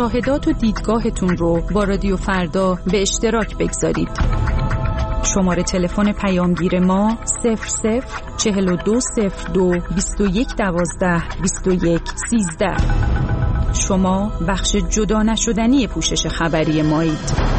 مشاهدات و دیدگاهتون رو با رادیو فردا به اشتراک بگذارید. شماره تلفن پیامگیر ما 00420221122113. شما بخش جدا نشدنی پوشش خبری مایید.